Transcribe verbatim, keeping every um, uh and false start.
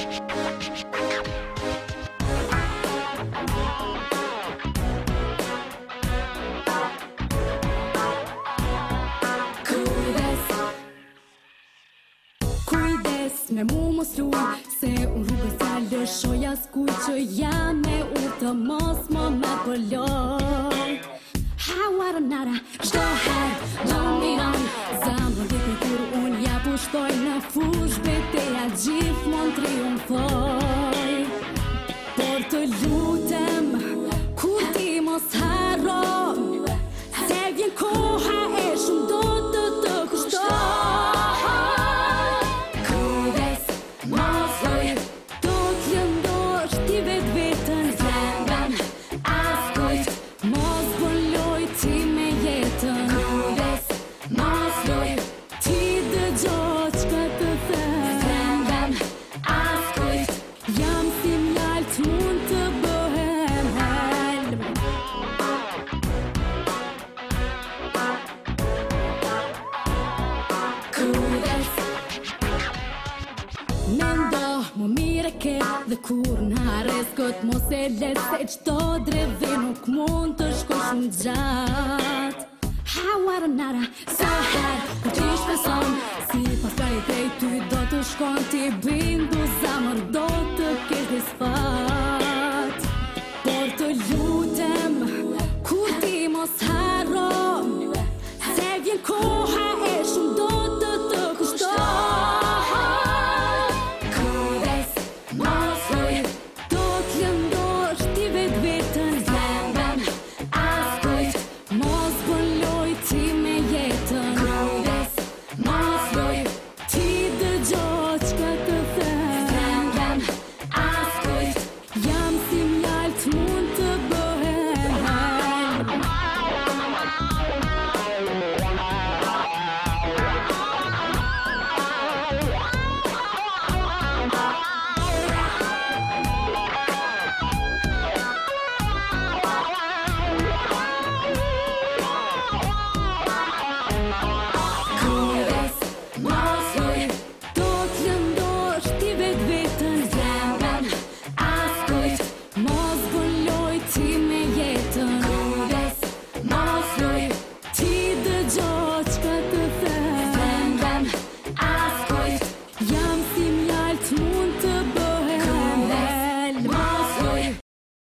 Me mu mos luj, se unë rrugës ta lëshoj askuj që jam me u të mos më me pëlloj. Hawara nara, shto her, do miran, zamër dhe kur unë ja pushtoj në fush, beteja gjithmon triumfoj. Por të lutem, kur ti mos harro, se vjen koha e shumë do të të kushtoj. Më mire ke dhe kur në hares kët mos e les se qdo dreve nuk mund të shko shumë gjat. Hawara nara, sa her, kur ti shpeson, si pas plarit e ty do të shkon ti bindu zamër do të kesh disfat. Por të lutem, kur ti mos harro, se vjen kohë